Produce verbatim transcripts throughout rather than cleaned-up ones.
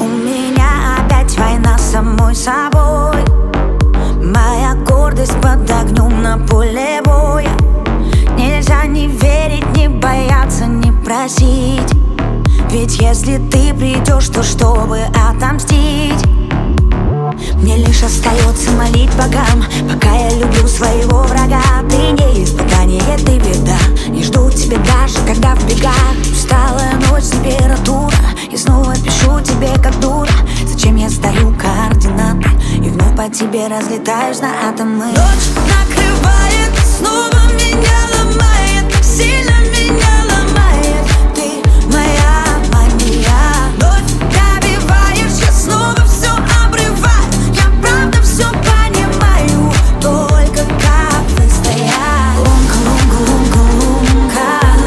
У меня опять война с самой собой. Моя гордость под огнем на поле боя. Нельзя не верить, не бояться, не просить. Ведь если ты придешь, то чтобы отомстить, мне лишь остается молить богам, пока я люблю своего врага. Ты не испытание, ты беда. Не жду тебя даже, когда в бегах. Усталая ночь, температура. Я снова пишу тебе, как дура. Зачем я сдаю координаты и вновь по тебе разлетаюсь на атомы. Ночь накрывает, снова меня ломает. Сильно меня ломает. Ты моя мания. Вновь добиваешь, я снова все обрываю. Я правда все понимаю, только как выстоять. Лунка, лунка, лунка, лунка.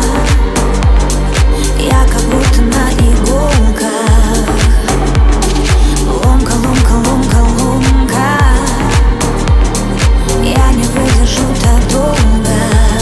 Я как будто на иголках. Лунка, лунка, лунка, лунка. Я не выдержу так долго.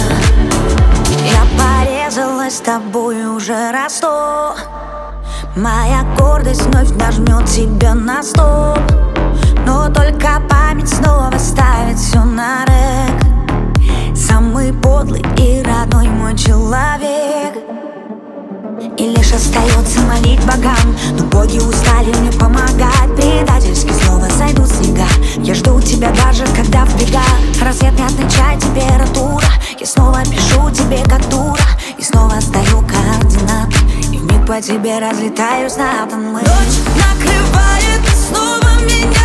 Я порезалась с тобой уже раз сто. Моя гордость вновь нажмет тебя на стоп. Но только память снова ставит все на рэк. Самый подлый и родной мой человек. И лишь остается молить богам, но боги устали мне помогать. Предательски снова сойдут снега. Я жду тебя даже когда в бегах. Рассвет не отмечает температура. Я снова пишу тебе как дура. И снова сдаю координаты и вмиг по тебе разлетаюсь на атомы. ночь накрывает, снова меня